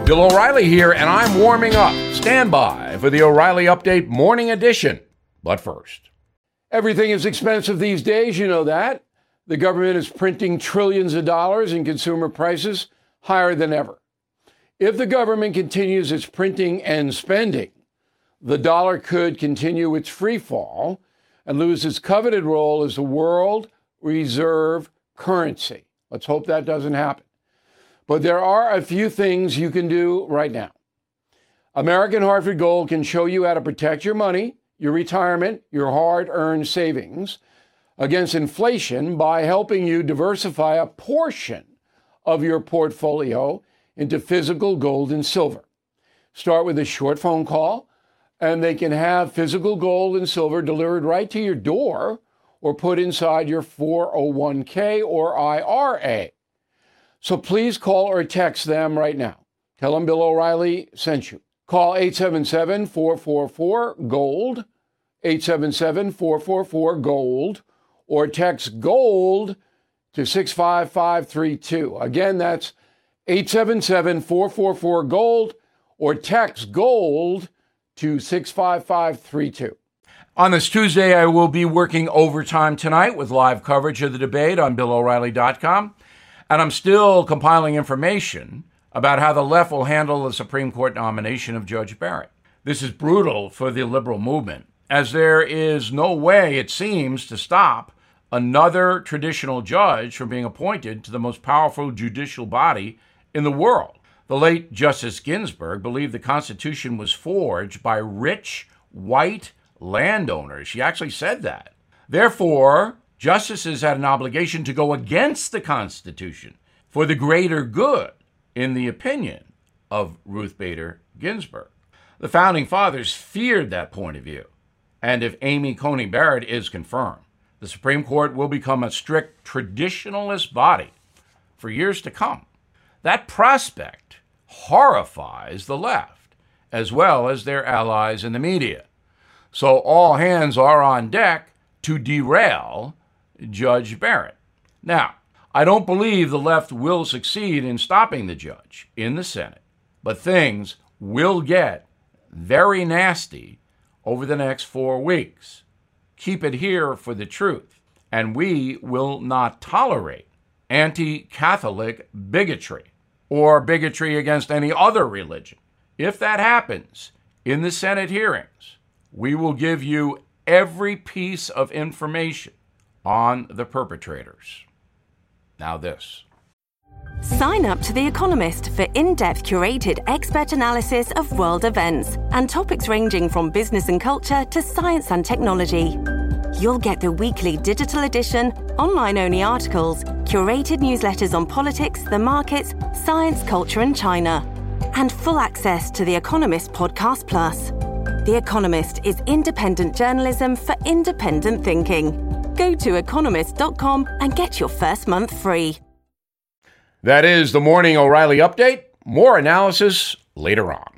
Bill O'Reilly here, and I'm warming up. Stand by for the O'Reilly Update Morning Edition. But first, everything is expensive these days, you know that. The government is printing trillions of dollars and consumer prices higher than ever. If the government continues its printing and spending, the dollar could continue its free fall and lose its coveted role as the world reserve currency. Let's hope that doesn't happen. But there are a few things you can do right now. American Hartford Gold can show you how to protect your money, your retirement, your hard-earned savings against inflation by helping you diversify a portion of your portfolio into physical gold and silver. Start with a short phone call, and they can have physical gold and silver delivered right to your door or put inside your 401k or IRA. So please call or text them right now. Tell them Bill O'Reilly sent you. Call 877-444-GOLD, 877-444-GOLD, or text GOLD to 65532. Again, that's 877-444-GOLD, or text GOLD to 65532. On this Tuesday, I will be working overtime tonight with live coverage of the debate on BillO'Reilly.com. And I'm still compiling information about how the left will handle the Supreme Court nomination of Judge Barrett. This is brutal for the liberal movement, as there is no way, it seems, to stop another traditional judge from being appointed to the most powerful judicial body in the world. The late Justice Ginsburg believed the Constitution was forged by rich, white landowners. She actually said that. Therefore, justices had an obligation to go against the Constitution for the greater good, in the opinion of Ruth Bader Ginsburg. The Founding Fathers feared that point of view, and if Amy Coney Barrett is confirmed, the Supreme Court will become a strict traditionalist body for years to come. That prospect horrifies the left, as well as their allies in the media. So all hands are on deck to derail Judge Barrett. Now, I don't believe the left will succeed in stopping the judge in the Senate, but things will get very nasty over the next 4 weeks. Keep it here for the truth, and we will not tolerate anti-Catholic bigotry or bigotry against any other religion. If that happens in the Senate hearings, we will give you every piece of information on the perpetrators. Now this. Sign up to The Economist for in-depth curated expert analysis of world events and topics ranging from business and culture to science and technology. You'll get the weekly digital edition, online-only articles, curated newsletters on politics, the markets, science, culture and China, and full access to The Economist Podcast Plus. The Economist is independent journalism for independent thinking. Go to economist.com and get your first month free. That is the Morning O'Reilly Update. More analysis later on.